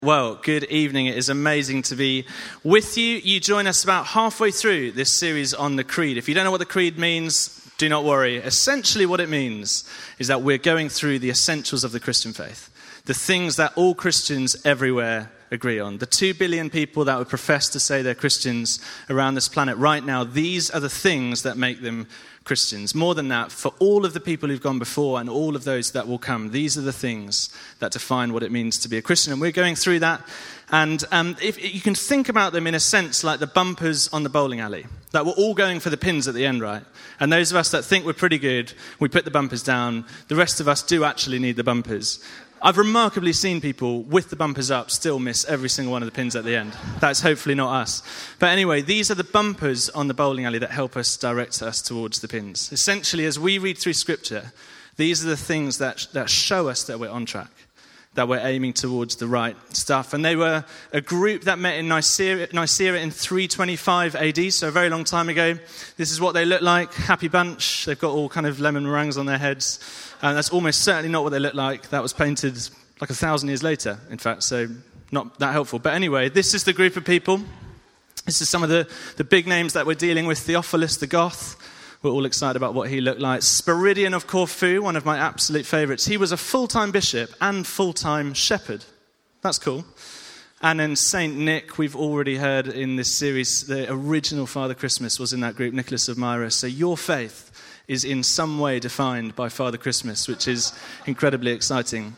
Well, good evening. It is amazing to be with you. You join us about halfway through this series on the Creed. If you don't know what the Creed means, do not worry. Essentially what it means is that we're going through the essentials of the Christian faith, the things that all Christians everywhere agree on. The 2 billion people that would profess to say they're Christians around this planet right now, these are the things that make them Christians. More than that, for all of the people who've gone before and all of those that will come, these are the things that define what it means to be a Christian. And we're going through that. And if you can think about them in a sense like the bumpers on the bowling alley, that we're all going for the pins at the end, right? And those of us that think we're pretty good, we put the bumpers down. The rest of us do actually need the bumpers. I've remarkably seen people with the bumpers up still miss every single one of the pins at the end. That's hopefully not us. But anyway, these are the bumpers on the bowling alley that help us direct us towards the pins. Essentially, as we read through Scripture, these are the things that show us that we're on track, that we're aiming towards the right stuff. And they were a group that met in Nicaea in 325 AD, so a very long time ago. This is what they look like. Happy bunch. They've got all kind of lemon meringues on their heads. And that's almost certainly not what they look like. That was painted like 1,000 years later, in fact, so not that helpful. But anyway, this is the group of people. This is some of the big names that we're dealing with. Theophilus the Goth. We're all excited about what he looked like. Spiridion of Corfu, one of my absolute favourites. He was a full-time bishop and full-time shepherd. That's cool. And then St. Nick, we've already heard in this series, the original Father Christmas was in that group, Nicholas of Myra. So your faith is in some way defined by Father Christmas, which is incredibly exciting.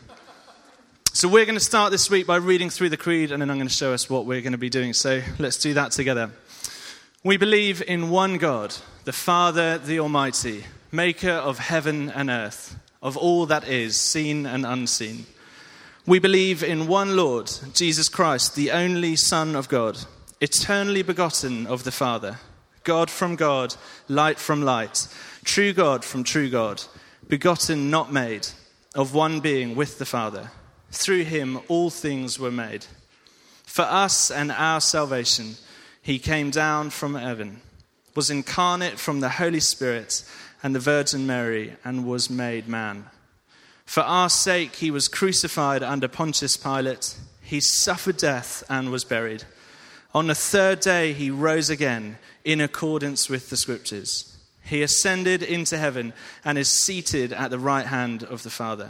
So we're going to start this week by reading through the Creed, and then I'm going to show us what we're going to be doing. So let's do that together. We believe in one God, the Father, the Almighty, maker of heaven and earth, of all that is, seen and unseen. We believe in one Lord, Jesus Christ, the only Son of God, eternally begotten of the Father, God from God, light from light, true God from true God, begotten, not made, of one being with the Father. Through him all things were made. For us and our salvation, he came down from heaven, was incarnate from the Holy Spirit and the Virgin Mary, and was made man. For our sake he was crucified under Pontius Pilate. He suffered death and was buried. On the third day he rose again in accordance with the Scriptures. He ascended into heaven and is seated at the right hand of the Father.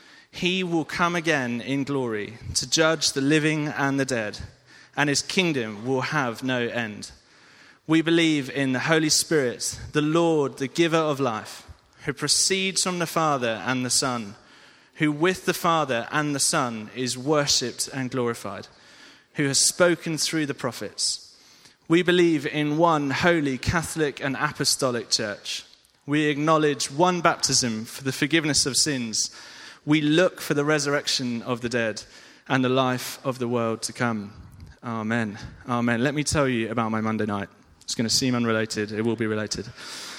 He will come again in glory to judge the living and the dead, and his kingdom will have no end. We believe in the Holy Spirit, the Lord, the giver of life, who proceeds from the Father and the Son, who with the Father and the Son is worshipped and glorified, who has spoken through the prophets. We believe in one holy Catholic and Apostolic Church. We acknowledge one baptism for the forgiveness of sins. We look for the resurrection of the dead and the life of the world to come. Amen. Amen. Let me tell you about my Monday night. It's going to seem unrelated. It will be related.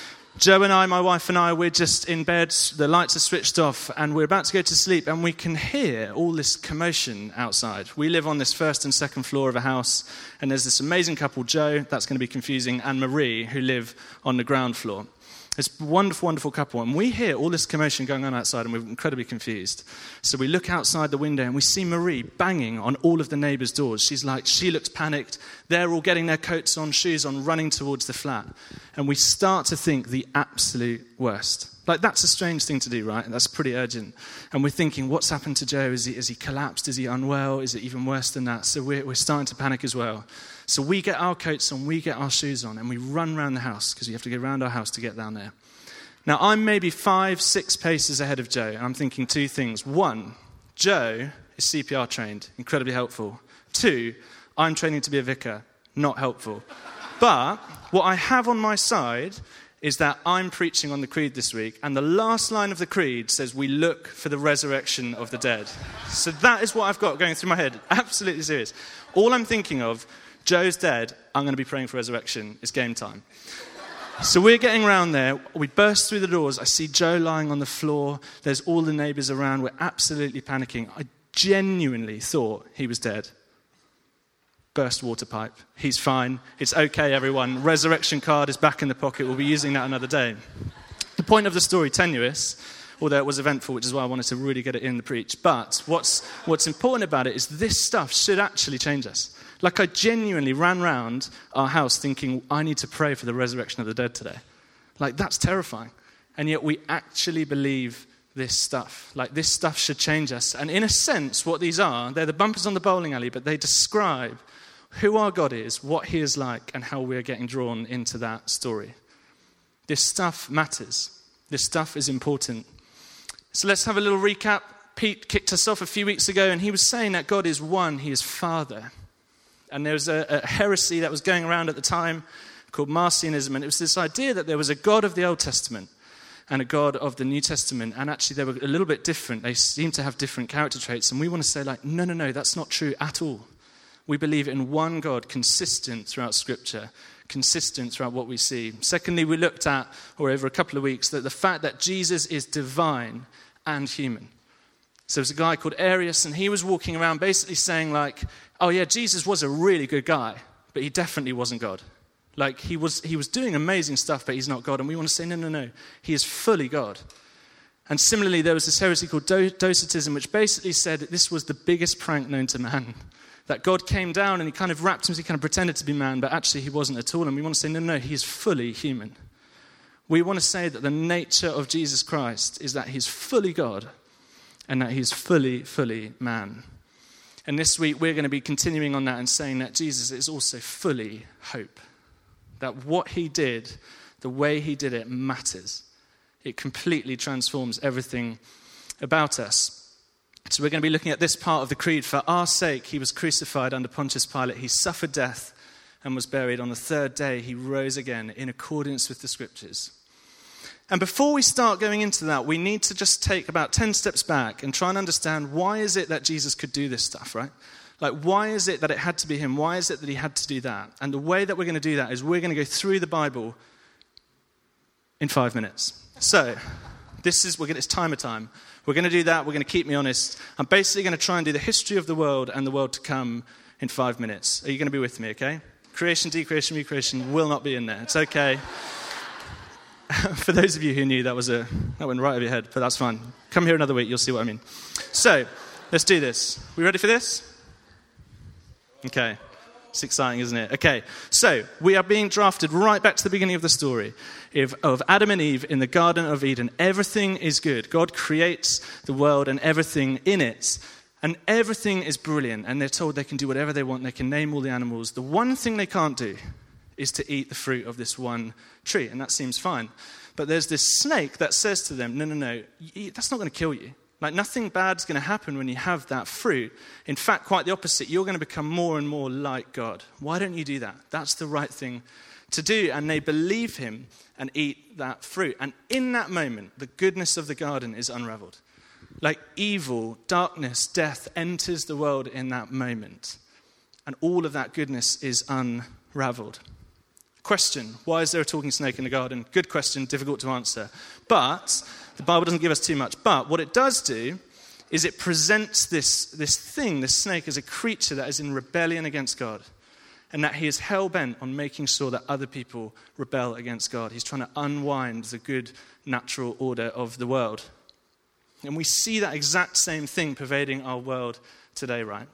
Joe and I, my wife and I, we're just in bed. The lights are switched off and we're about to go to sleep, and we can hear all this commotion outside. We live on this first and second floor of a house, and there's this amazing couple, Joe, that's going to be confusing, and Marie, who live on the ground floor. This wonderful, wonderful couple, and we hear all this commotion going on outside, and we're incredibly confused. So we look outside the window, and we see Marie banging on all of the neighbours' doors. She looks panicked. They're all getting their coats on, shoes on, running towards the flat. And we start to think the absolute worst. Like, that's a strange thing to do, right? That's pretty urgent. And we're thinking, what's happened to Joe? Is he collapsed? Is he unwell? Is it even worse than that? So we're starting to panic as well. So we get our coats on, we get our shoes on, and we run around the house, because we have to go around our house to get down there. Now, I'm maybe 5-6 paces ahead of Joe, and I'm thinking two things. One, Joe is CPR trained, incredibly helpful. Two, I'm training to be a vicar, not helpful. But what I have on my side is that I'm preaching on the Creed this week, and the last line of the Creed says, we look for the resurrection of the dead. So that is what I've got going through my head. Absolutely serious. All I'm thinking of, Joe's dead, I'm going to be praying for resurrection. It's game time. So we're getting around there. We burst through the doors. I see Joe lying on the floor. There's all the neighbours around. We're absolutely panicking. I genuinely thought he was dead. Burst water pipe. He's fine. It's okay, everyone. Resurrection card is back in the pocket. We'll be using that another day. The point of the story, tenuous. although it was eventful, which is why I wanted to really get it in the preach. But what's important about it is this stuff should actually change us. Like, I genuinely ran round our house thinking, I need to pray for the resurrection of the dead today. Like, that's terrifying. And yet we actually believe this stuff. Like, this stuff should change us. And in a sense, what these are, they're the bumpers on the bowling alley, but they describe who our God is, what he is like, and how we're getting drawn into that story. This stuff matters. This stuff is important. So let's have a little recap. Pete kicked us off a few weeks ago, and he was saying that God is one, he is Father. And there was a heresy that was going around at the time called Marcionism, and it was this idea that there was a God of the Old Testament and a God of the New Testament, and actually they were a little bit different. They seem to have different character traits, and we want to say, like, no, that's not true at all. We believe in one God, consistent throughout Scripture, consistent throughout what we see. Secondly, we looked at, or over a couple of weeks, that the fact that Jesus is divine and human. So there's a guy called Arius, and he was walking around basically saying, like, oh yeah, Jesus was a really good guy, but he definitely wasn't God. Like, he was doing amazing stuff, but he's not God. And we want to say, no, he is fully God. And similarly, there was this heresy called Docetism, which basically said that this was the biggest prank known to man. That God came down and he kind of wrapped himself, he kind of pretended to be man, but actually he wasn't at all. And we want to say, no, he is fully human. We want to say that the nature of Jesus Christ is that he's fully God and that he's fully man. And this week we're going to be continuing on that and saying that Jesus is also fully hope. That what he did, the way he did it, matters. It completely transforms everything about us. So we're going to be looking at this part of the creed. For our sake, he was crucified under Pontius Pilate. He suffered death and was buried. On the third day, he rose again in accordance with the Scriptures. And before we start going into that, we need to just take about 10 steps back and try and understand, why is it that Jesus could do this stuff, right? Like, why is it that it had to be him? Why is it that he had to do that? And the way that we're going to do that is we're going to go through the Bible in 5 minutes. So, it's timer time. We're going to do that. We're going to keep me honest. I'm basically going to try and do the history of the world and the world to come in 5 minutes. Are you going to be with me, okay? Creation, decreation, recreation will not be in there. It's okay. For those of you who knew, that went right over your head, but that's fine. Come here another week, you'll see what I mean. So, let's do this. We ready for this? Okay. It's exciting, isn't it? Okay. So, we are being drafted right back to the beginning of the story of Adam and Eve in the Garden of Eden. Everything is good. God creates the world and everything in it. And everything is brilliant. And they're told they can do whatever they want. They can name all the animals. The one thing they can't do is to eat the fruit of this one tree. And that seems fine. But there's this snake that says to them, no, that's not going to kill you. Like, nothing bad's going to happen when you have that fruit. In fact, quite the opposite. You're going to become more and more like God. Why don't you do that? That's the right thing to do. And they believe him and eat that fruit. And in that moment, the goodness of the garden is unraveled. Like, evil, darkness, death enters the world in that moment. And all of that goodness is unraveled. Question, why is there a talking snake in the garden? Good question, difficult to answer. But the Bible doesn't give us too much. But what it does do is it presents this snake, as a creature that is in rebellion against God. And that he is hell-bent on making sure that other people rebel against God. He's trying to unwind the good natural order of the world. And we see that exact same thing pervading our world today, right?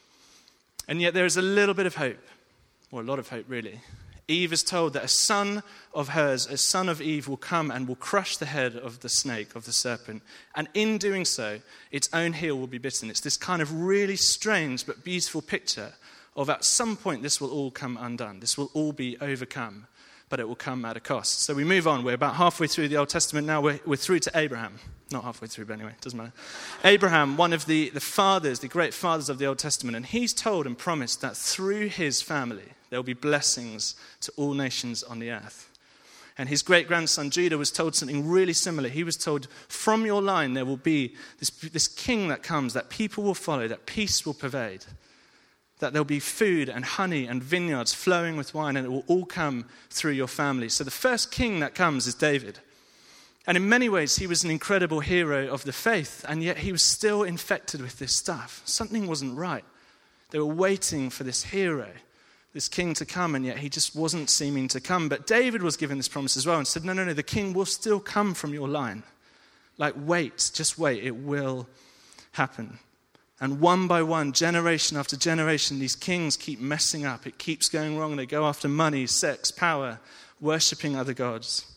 And yet there is a little bit of hope, or a lot of hope really. Eve is told that a son of hers, a son of Eve, will come and will crush the head of the snake, of the serpent. And in doing so, its own heel will be bitten. It's this kind of really strange but beautiful picture of, at some point, this will all come undone. This will all be overcome, but it will come at a cost. So we move on. We're about halfway through the Old Testament now. We're through to Abraham. Not halfway through, but anyway, it doesn't matter. Abraham, one of the fathers, the great fathers of the Old Testament, and he's told and promised that through his family, there will be blessings to all nations on the earth. And his great-grandson Judah was told something really similar. He was told, from your line there will be this king that comes, that people will follow, that peace will pervade, that there will be food and honey and vineyards flowing with wine, and it will all come through your family. So the first king that comes is David. And in many ways, he was an incredible hero of the faith, and yet he was still infected with this stuff. Something wasn't right. They were waiting for this hero, this king to come, and yet he just wasn't seeming to come. But David was given this promise as well and said, no, the king will still come from your line. Like, wait, just wait, it will happen. And one by one, generation after generation, these kings keep messing up. It keeps going wrong. They go after money, sex, power, worshipping other gods.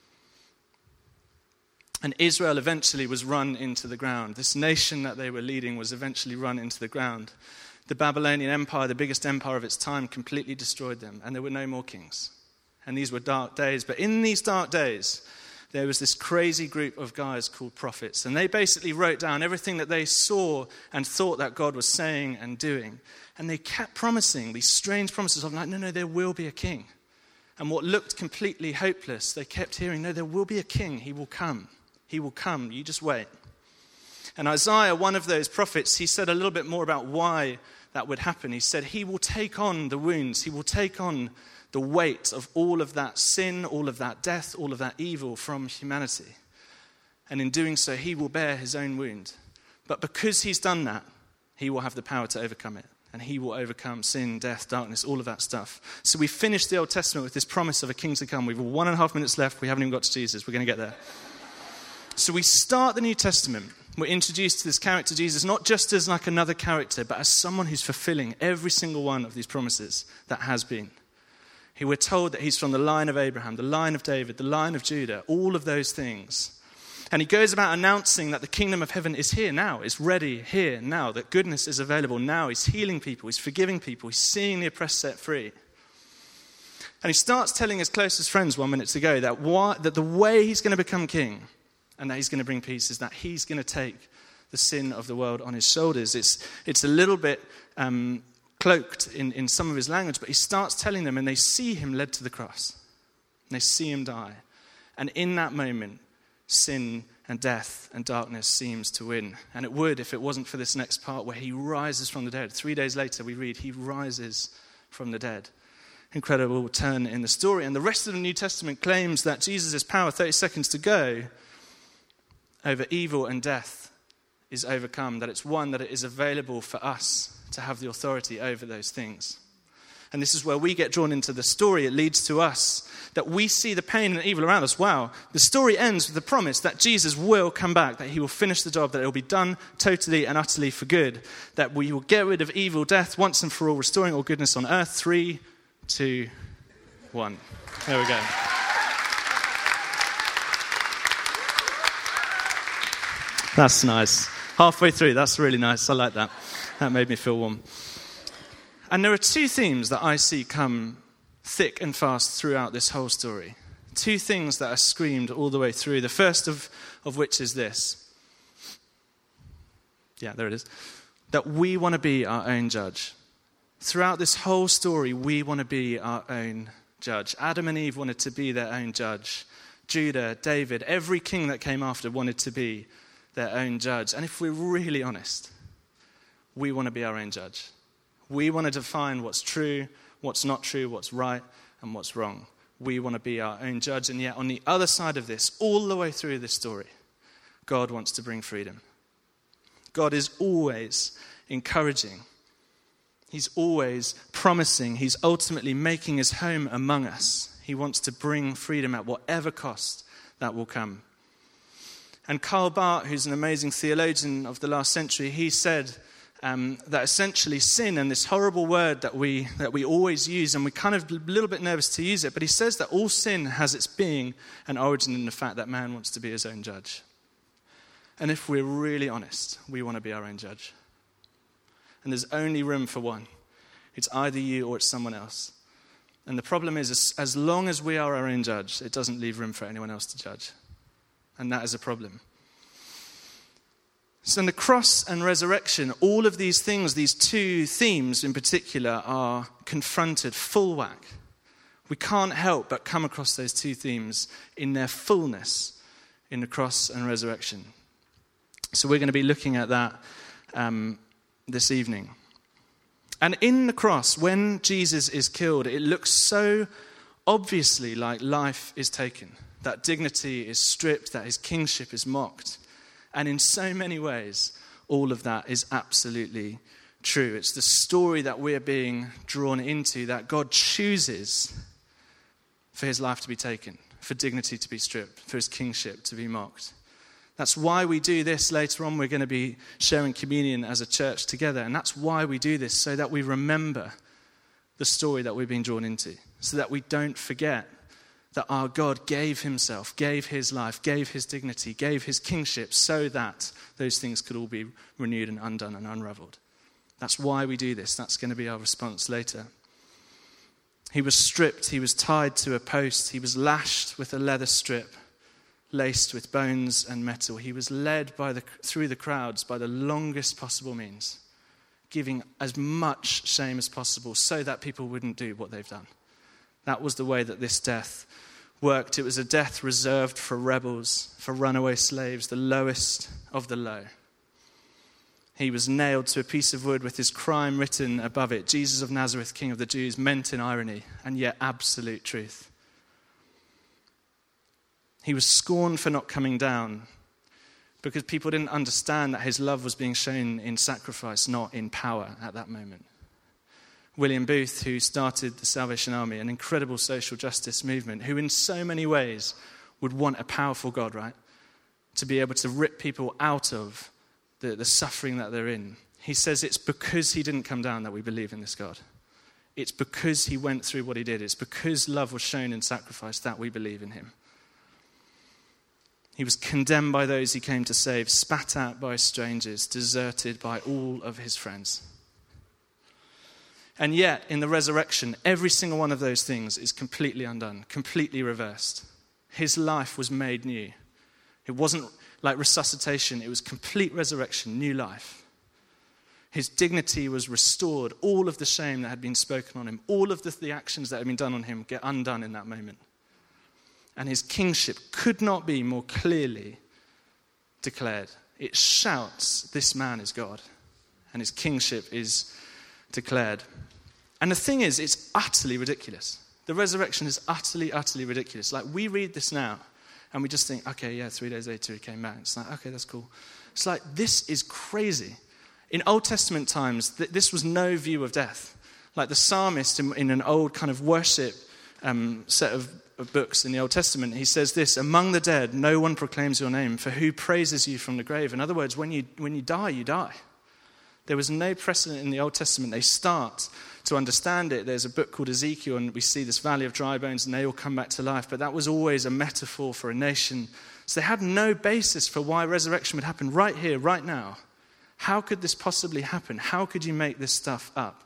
And Israel eventually was run into the ground. This nation that they were leading was eventually run into the ground. The Babylonian Empire, the biggest empire of its time, completely destroyed them. And there were no more kings. And these were dark days. But in these dark days, there was this crazy group of guys called prophets. And they basically wrote down everything that they saw and thought that God was saying and doing. And they kept promising these strange promises of like, no, there will be a king. And what looked completely hopeless, they kept hearing, no, there will be a king. He will come. He will come. You just wait. And Isaiah, one of those prophets, he said a little bit more about why that would happen. He said he will take on the wounds. He will take on the weight of all of that sin, all of that death, all of that evil from humanity. And in doing so, he will bear his own wound. But because he's done that, he will have the power to overcome it. And he will overcome sin, death, darkness, all of that stuff. So we finished the Old Testament with this promise of a king to come. We've 1.5 minutes left. We haven't even got to Jesus. We're going to get there. So we start the New Testament. We're introduced to this character, Jesus, not just as like another character, but as someone who's fulfilling every single one of these promises that has been. We're told that he's from the line of Abraham, the line of David, the line of Judah, all of those things. And he goes about announcing that the kingdom of heaven is here now, is ready here now, that goodness is available now. He's healing people, he's forgiving people, he's seeing the oppressed set free. And he starts telling his closest friends 1 minute ago that the way he's going to become king and that he's going to bring peace is that he's going to take the sin of the world on his shoulders. It's a little bit cloaked in some of his language, but he starts telling them and they see him led to the cross. And they see him die. And in that moment, sin and death and darkness seems to win. And it would if it wasn't for this next part where he rises from the dead. 3 days later, we read, he rises from the dead. Incredible turn in the story. And the rest of the New Testament claims that Jesus' power, 30 seconds to go, over evil and death is overcome, that it's one that it is available for us to have the authority over those things. And this is where we get drawn into the story. It leads to us, that we see the pain and evil around us. Wow, the story ends with the promise that Jesus will come back, that he will finish the job, that it will be done totally and utterly for good, that we will get rid of evil, death, once and for all, restoring all goodness on earth. 3, 2, 1. There we go. That's nice. Halfway through, that's really nice. I like that. That made me feel warm. And there are two themes that I see come thick and fast throughout this whole story. Two things that are screamed all the way through. The first of which is this. Yeah, there it is. That we want to be our own judge. Throughout this whole story, we want to be our own judge. Adam and Eve wanted to be their own judge. Judah, David, every king that came after wanted to be their own judge. And if we're really honest, we want to be our own judge. We want to define what's true, what's not true, what's right, and what's wrong. We want to be our own judge. And yet on the other side of this, all the way through this story, God wants to bring freedom. God is always encouraging. He's always promising. He's ultimately making his home among us. He wants to bring freedom at whatever cost that will come. And Karl Barth, who's an amazing theologian of the last century, he said that essentially sin, and this horrible word that we always use, and we're kind of a little bit nervous to use it, but he says that all sin has its being and origin in the fact that man wants to be his own judge. And if we're really honest, we want to be our own judge. And there's only room for one. It's either you or it's someone else. And the problem is, as long as we are our own judge, it doesn't leave room for anyone else to judge. And that is a problem. So in the cross and resurrection, all of these things, these two themes in particular, are confronted full whack. We can't help but come across those two themes in their fullness in the cross and resurrection. So we're going to be looking at that this evening. And in the cross, when Jesus is killed, it looks so obviously like life is taken. That dignity is stripped, that his kingship is mocked. And in so many ways, all of that is absolutely true. It's the story that we're being drawn into, that God chooses for his life to be taken, for dignity to be stripped, for his kingship to be mocked. That's why we do this. Later on, we're going to be sharing communion as a church together. And that's why we do this, so that we remember the story that we've been drawn into, so that we don't forget that our God gave himself, gave his life, gave his dignity, gave his kingship, so that those things could all be renewed and undone and unraveled. That's why we do this. That's going to be our response later. He was stripped. He was tied to a post. He was lashed with a leather strip, laced with bones and metal. He was led through the crowds by the longest possible means, giving as much shame as possible so that people wouldn't do what they've done. That was the way that this death worked. It was a death reserved for rebels, for runaway slaves, the lowest of the low. He was nailed to a piece of wood with his crime written above it, Jesus of Nazareth, King of the Jews, meant in irony and yet absolute truth. He was scorned for not coming down because people didn't understand that his love was being shown in sacrifice, not in power at that moment. William Booth, who started the Salvation Army, an incredible social justice movement, who in so many ways would want a powerful God, right? To be able to rip people out of the suffering that they're in. He says it's because he didn't come down that we believe in this God. It's because he went through what he did. It's because love was shown in sacrifice that we believe in him. He was condemned by those he came to save, spat at by strangers, deserted by all of his friends. And yet, in the resurrection, every single one of those things is completely undone, completely reversed. His life was made new. It wasn't like resuscitation. It was complete resurrection, new life. His dignity was restored. All of the shame that had been spoken on him, all of the actions that had been done on him get undone in that moment. And his kingship could not be more clearly declared. It shouts, this man is God. And his kingship is declared. And the thing is, it's utterly ridiculous. The resurrection is utterly, utterly ridiculous. Like, we read this now, and we just think, okay, yeah, 3 days later he came back. It's like, okay, that's cool. It's like, this is crazy. In Old Testament times, this was no view of death. Like the psalmist in an old kind of worship set of books in the Old Testament, he says this: among the dead, no one proclaims your name, for who praises you from the grave? In other words, when you die, you die. There was no precedent in the Old Testament. They start to understand it. There's a book called Ezekiel, and we see this valley of dry bones, and they all come back to life. But that was always a metaphor for a nation. So they had no basis for why resurrection would happen right here, right now. How could this possibly happen? How could you make this stuff up?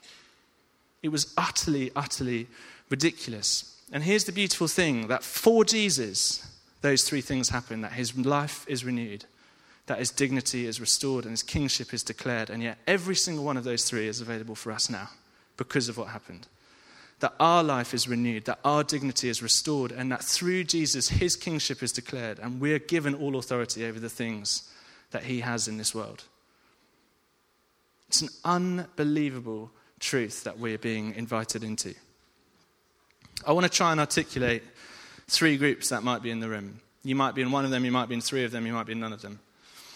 It was utterly, utterly ridiculous. And here's the beautiful thing, that for Jesus, those three things happen: that his life is renewed, that his dignity is restored, and his kingship is declared. And yet every single one of those three is available for us now because of what happened. That our life is renewed, that our dignity is restored, and that through Jesus, his kingship is declared, and we're given all authority over the things that he has in this world. It's an unbelievable truth that we're being invited into. I want to try and articulate three groups that might be in the room. You might be in one of them, you might be in three of them, you might be in none of them.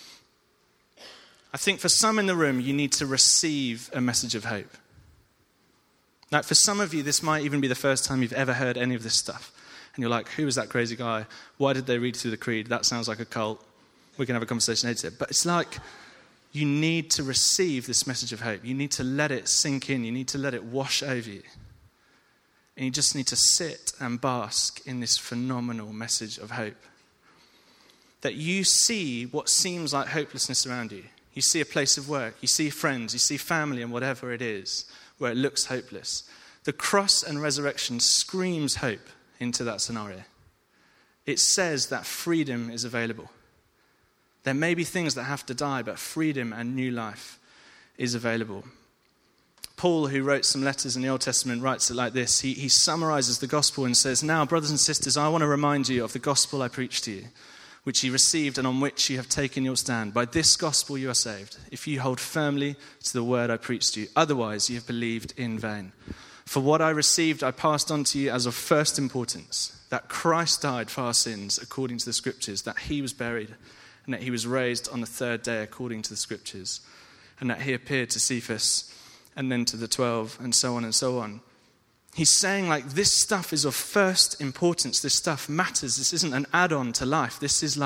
I think for some in the room, you need to receive a message of hope. Now, for some of you, this might even be the first time you've ever heard any of this stuff. And you're like, who is that crazy guy? Why did they read through the creed? That sounds like a cult. We can have a conversation later. But it's like you need to receive this message of hope. You need to let it sink in. You need to let it wash over you. And you just need to sit and bask in this phenomenal message of hope. That you see what seems like hopelessness around you. You see a place of work, you see friends, you see family, and whatever it is, where it looks hopeless. The cross and resurrection screams hope into that scenario. It says that freedom is available. There may be things that have to die, but freedom and new life is available. Paul, who wrote some letters in the Old Testament, writes it like this. He summarizes the gospel and says, now, brothers and sisters, I want to remind you of the gospel I preached to you, which you received and on which you have taken your stand. By this gospel you are saved, if you hold firmly to the word I preached to you. Otherwise you have believed in vain. For what I received I passed on to you as of first importance, that Christ died for our sins according to the scriptures, that he was buried, and that he was raised on the third day according to the scriptures, and that he appeared to Cephas and then to the 12, and so on and so on. He's saying, like, this stuff is of first importance. This stuff matters. This isn't an add-on to life. This is like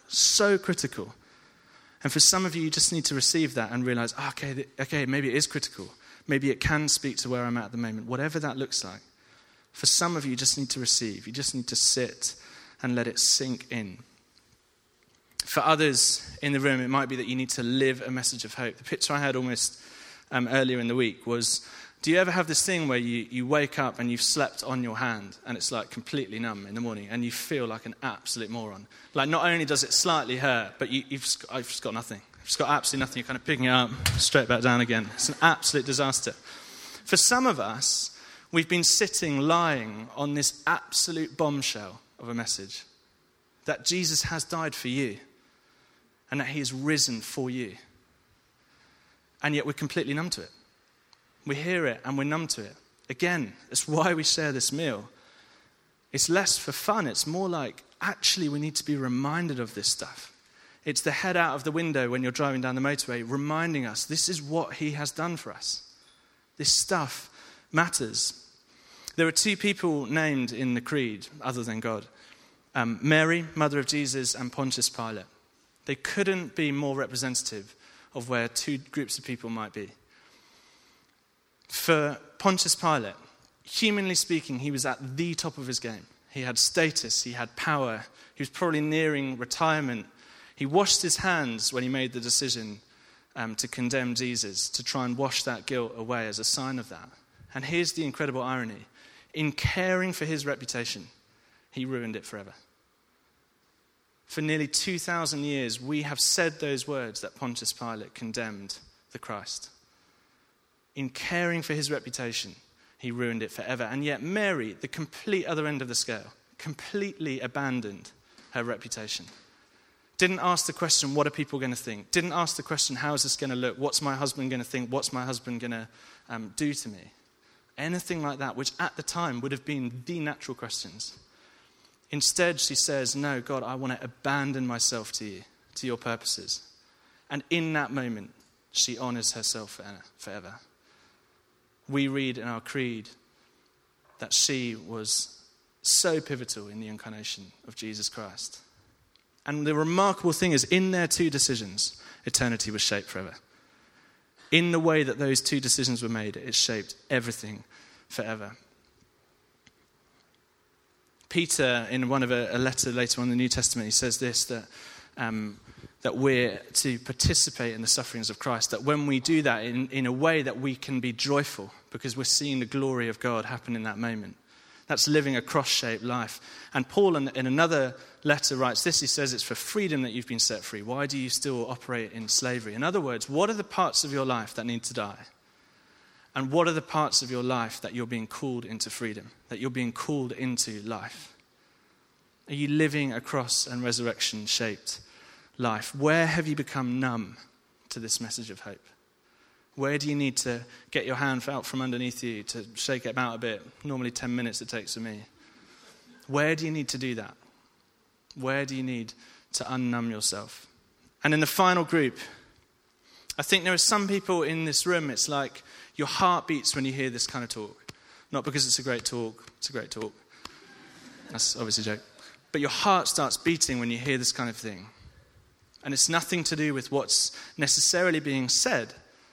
So critical. And for some of you, you just need to receive that and realize, okay, maybe it is critical. Maybe it can speak to where I'm at the moment, whatever that looks like. For some of you, you just need to receive. You just need to sit and let it sink in. For others in the room, it might be that you need to live a message of hope. The picture I had almost earlier in the week was, do you ever have this thing where you wake up and you've slept on your hand and it's like completely numb in the morning and you feel like an absolute moron? Like not only does it slightly hurt, but I've just got nothing. I've just got absolutely nothing. You're kind of picking it up, straight back down again. It's an absolute disaster. For some of us, we've been lying on this absolute bombshell of a message that Jesus has died for you and that he has risen for you. And yet we're completely numb to it. We hear it and we're numb to it. Again, it's why we share this meal. It's less for fun. It's more like, actually, we need to be reminded of this stuff. It's the head out of the window when you're driving down the motorway, reminding us this is what he has done for us. This stuff matters. There are two people named in the creed other than God. Mary, mother of Jesus, and Pontius Pilate. They couldn't be more representative of where two groups of people might be. For Pontius Pilate, humanly speaking, he was at the top of his game. He had status, he had power, he was probably nearing retirement. He washed his hands when he made the decision to condemn Jesus, to try and wash that guilt away as a sign of that. And here's the incredible irony. In caring for his reputation, he ruined it forever. For nearly 2,000 years, we have said those words that Pontius Pilate condemned the Christ. In caring for his reputation, he ruined it forever. And yet Mary, the complete other end of the scale, completely abandoned her reputation. Didn't ask the question, what are people going to think? Didn't ask the question, how is this going to look? What's my husband going to think? What's my husband going to do to me? Anything like that, which at the time would have been the natural questions. Instead, she says, no, God, I want to abandon myself to you, to your purposes. And in that moment, she honors herself forever. We read in our creed that she was so pivotal in the incarnation of Jesus Christ. And the remarkable thing is, in their two decisions, eternity was shaped forever. In the way that those two decisions were made, it shaped everything forever. Peter, in one of a letter later on in the New Testament, he says this, that we're to participate in the sufferings of Christ, that when we do that in a way that we can be joyful because we're seeing the glory of God happen in that moment. That's living a cross-shaped life. And Paul, in another letter, writes this. He says, it's for freedom that you've been set free. Why do you still operate in slavery? In other words, what are the parts of your life that need to die? And what are the parts of your life that you're being called into freedom, that you're being called into life? Are you living a cross and resurrection-shaped life? Where have you become numb to this message of hope? Where do you need to get your hand out from underneath you to shake it about a bit? Normally 10 minutes it takes for me. Where do you need to do that? Where do you need to unnumb yourself? And in the final group, I think there are some people in this room, it's like your heart beats when you hear this kind of talk. Not because it's a great talk. It's a great talk. That's obviously a joke. But your heart starts beating when you hear this kind of thing. And it's nothing to do with what's necessarily being said,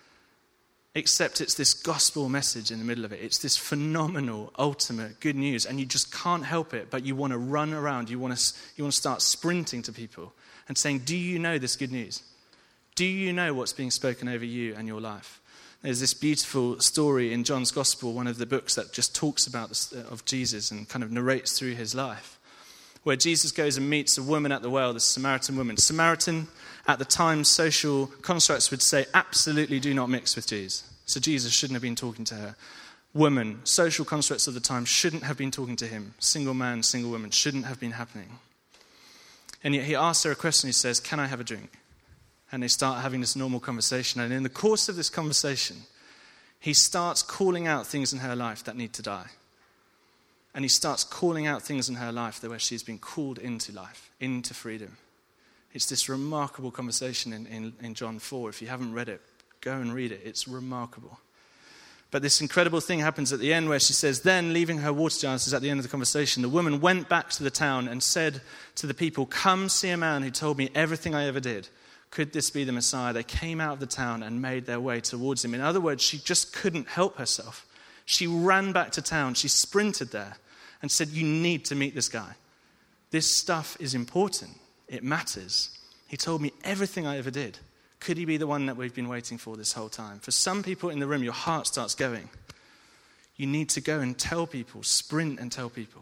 except it's this gospel message in the middle of it. It's this phenomenal, ultimate good news. And you just can't help it, but you want to run around. You want to start sprinting to people and saying, do you know this good news? Do you know what's being spoken over you and your life? There's this beautiful story in John's Gospel, one of the books that just talks about of Jesus and kind of narrates through his life, where Jesus goes and meets a woman at the well, the Samaritan woman. Samaritan, at the time, social constructs would say, absolutely do not mix with Jews. So Jesus shouldn't have been talking to her. Woman, social constructs of the time shouldn't have been talking to him. Single man, single woman, shouldn't have been happening. And yet he asks her a question. He says, can I have a drink? And they start having this normal conversation. And in the course of this conversation, he starts calling out things in her life that need to die. And he starts calling out things in her life where she's been called into life, into freedom. It's this remarkable conversation in John 4. If you haven't read it, go and read it. It's remarkable. But this incredible thing happens at the end where she says, then leaving her water jar, this is at the end of the conversation, the woman went back to the town and said to the people, come see a man who told me everything I ever did. Could this be the Messiah? They came out of the town and made their way towards him. In other words, she just couldn't help herself. She ran back to town. She sprinted there and said, you need to meet this guy. This stuff is important. It matters. He told me everything I ever did. Could he be the one that we've been waiting for this whole time? For some people in the room, your heart starts going. You need to go and tell people, sprint and tell people.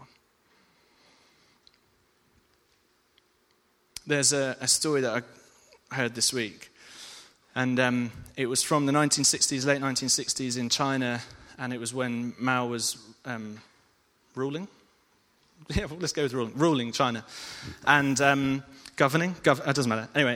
There's a story that I heard this week. And it was from the 1960s, late 1960s in China. And it was when Mao was ruling. Yeah, well, let's go with ruling. Ruling China. And governing. It doesn't matter. Anyway,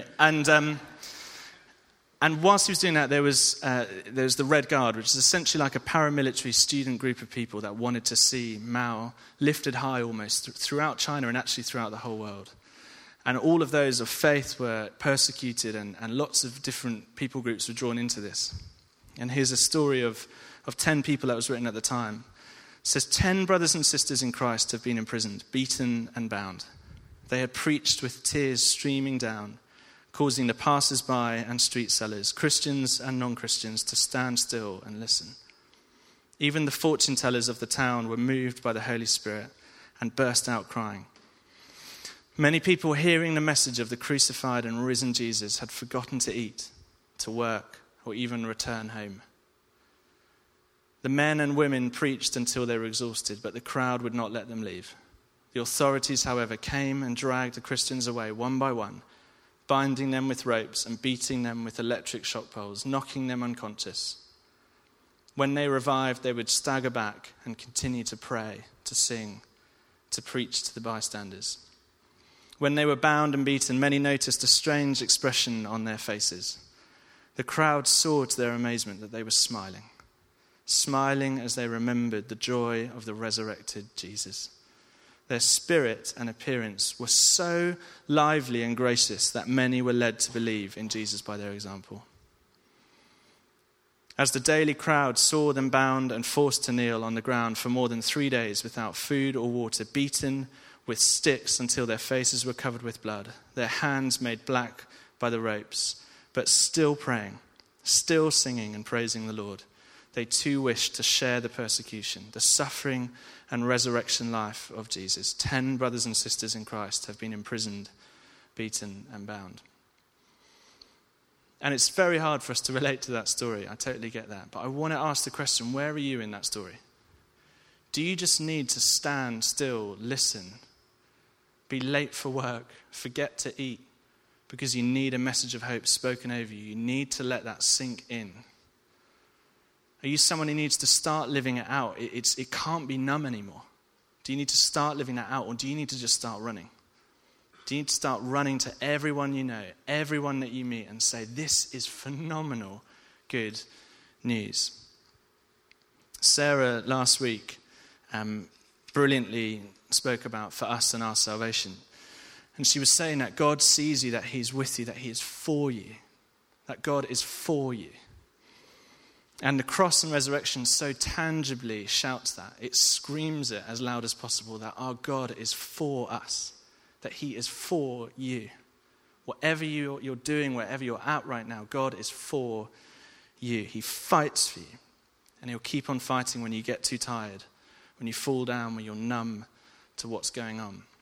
and whilst he was doing that, there was the Red Guard, which is essentially like a paramilitary student group of people that wanted to see Mao lifted high almost throughout China and actually throughout the whole world. And all of those of faith were persecuted, and lots of different people groups were drawn into this. And here's a story of 10 people that was written at the time. It says, 10 brothers and sisters in Christ have been imprisoned, beaten and bound. They had preached with tears streaming down, causing the passers-by and street sellers, Christians and non-Christians, to stand still and listen. Even the fortune tellers of the town were moved by the Holy Spirit and burst out crying. Many people hearing the message of the crucified and risen Jesus had forgotten to eat, to work, or even return home. The men and women preached until they were exhausted, but the crowd would not let them leave. The authorities, however, came and dragged the Christians away one by one, binding them with ropes and beating them with electric shock poles, knocking them unconscious. When they revived, they would stagger back and continue to pray, to sing, to preach to the bystanders. When they were bound and beaten, many noticed a strange expression on their faces. The crowd saw to their amazement that they were smiling as they remembered the joy of the resurrected Jesus. Their spirit and appearance were so lively and gracious that many were led to believe in Jesus by their example. As the daily crowd saw them bound and forced to kneel on the ground for more than 3 days without food or water, beaten with sticks until their faces were covered with blood, their hands made black by the ropes, but still praying, still singing and praising the Lord, they too wished to share the persecution, the suffering and resurrection life of Jesus. 10 brothers and sisters in Christ have been imprisoned, beaten and bound. And it's very hard for us to relate to that story. I totally get that. But I want to ask the question, where are you in that story? Do you just need to stand still, listen, be late for work, forget to eat, because you need a message of hope spoken over you? You need to let that sink in. Are you someone who needs to start living it out? It can't be numb anymore. Do you need to start living that out, or do you need to just start running? Do you need to start running to everyone you know, everyone that you meet, and say, this is phenomenal good news? Sarah last week brilliantly spoke about for us and our salvation. And she was saying that God sees you, that he's with you, that he is for you, that God is for you. And the cross and resurrection so tangibly shouts that. It screams it as loud as possible that our God is for us, that he is for you. Whatever you're doing, wherever you're at right now, God is for you. He fights for you. And he'll keep on fighting when you get too tired, when you fall down, when you're numb to what's going on.